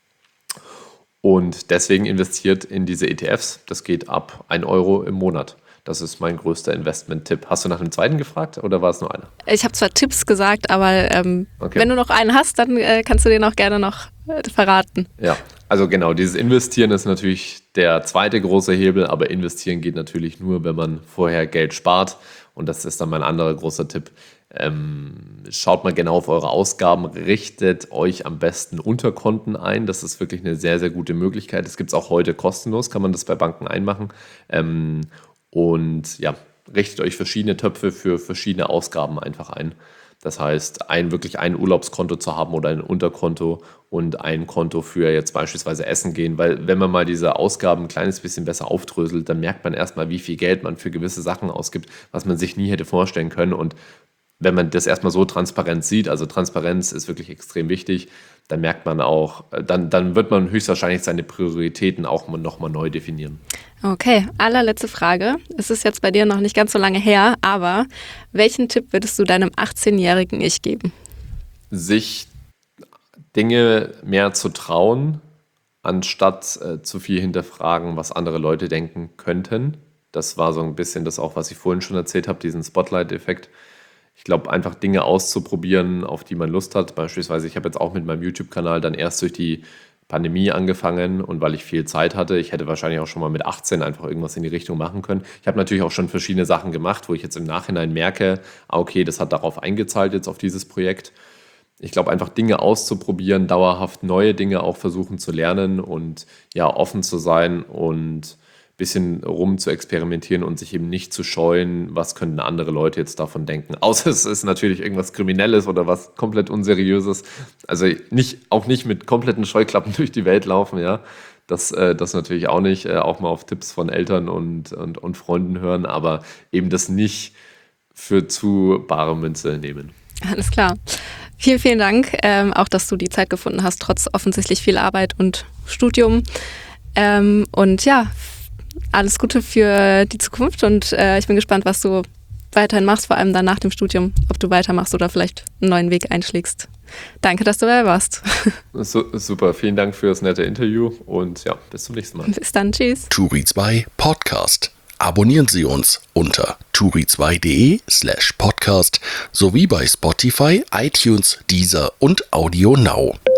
Speaker 1: Und deswegen investiert in diese E T Fs. Das geht ab ein Euro im Monat. Das ist mein größter Investment-Tipp. Hast du nach dem zweiten gefragt oder war es nur einer?
Speaker 3: Ich habe zwar Tipps gesagt, aber ähm,
Speaker 1: okay.
Speaker 3: Wenn du noch einen hast, dann äh, kannst du den auch gerne noch äh, verraten.
Speaker 1: Ja, also genau, dieses Investieren ist natürlich der zweite große Hebel, aber investieren geht natürlich nur, wenn man vorher Geld spart. Und das ist dann mein anderer großer Tipp. Ähm, schaut mal genau auf eure Ausgaben, richtet euch am besten Unterkonten ein. Das ist wirklich eine sehr, sehr gute Möglichkeit. Das gibt es auch heute kostenlos, kann man das bei Banken einmachen. Ähm, und ja, richtet euch verschiedene Töpfe für verschiedene Ausgaben einfach ein. Das heißt, ein wirklich ein Urlaubskonto zu haben oder ein Unterkonto und ein Konto für jetzt beispielsweise Essen gehen. Weil wenn man mal diese Ausgaben ein kleines bisschen besser aufdröselt, dann merkt man erstmal, wie viel Geld man für gewisse Sachen ausgibt, was man sich nie hätte vorstellen können. Und wenn man das erstmal so transparent sieht, also Transparenz ist wirklich extrem wichtig, dann merkt man auch, dann, dann wird man höchstwahrscheinlich seine Prioritäten auch nochmal neu definieren.
Speaker 3: Okay, allerletzte Frage. Es ist jetzt bei dir noch nicht ganz so lange her, aber welchen Tipp würdest du deinem achtzehnjährigen Ich geben?
Speaker 1: Sich Dinge mehr zu trauen, anstatt äh, zu viel hinterfragen, was andere Leute denken könnten. Das war so ein bisschen das auch, was ich vorhin schon erzählt habe, diesen Spotlight-Effekt. Ich glaube, einfach Dinge auszuprobieren, auf die man Lust hat. Beispielsweise, ich habe jetzt auch mit meinem YouTube-Kanal dann erst durch die Pandemie angefangen und weil ich viel Zeit hatte. Ich hätte wahrscheinlich auch schon mal mit achtzehn einfach irgendwas in die Richtung machen können. Ich habe natürlich auch schon verschiedene Sachen gemacht, wo ich jetzt im Nachhinein merke, okay, das hat darauf eingezahlt jetzt auf dieses Projekt. Ich glaube, einfach Dinge auszuprobieren, dauerhaft neue Dinge auch versuchen zu lernen und ja, offen zu sein und bisschen rum zu experimentieren und sich eben nicht zu scheuen, was könnten andere Leute jetzt davon denken. Außer es ist natürlich irgendwas Kriminelles oder was komplett Unseriöses. Also nicht, auch nicht mit kompletten Scheuklappen durch die Welt laufen, ja. Das, äh, das natürlich auch nicht. Äh, auch mal auf Tipps von Eltern und, und, und Freunden hören, aber eben das nicht für zu bare Münze nehmen.
Speaker 3: Alles klar. Vielen, vielen Dank, ähm, auch dass du die Zeit gefunden hast, trotz offensichtlich viel Arbeit und Studium. Ähm, und ja, alles Gute für die Zukunft und äh, ich bin gespannt, was du weiterhin machst, vor allem dann nach dem Studium, ob du weitermachst oder vielleicht einen neuen Weg einschlägst. Danke, dass du dabei warst.
Speaker 1: So, super, vielen Dank für das nette Interview und ja, bis zum nächsten Mal.
Speaker 3: Bis dann, tschüss.
Speaker 2: Turi zwei Podcast. Abonnieren Sie uns unter turi zwei punkt de slash podcast sowie bei Spotify, iTunes, Deezer und Audio Now.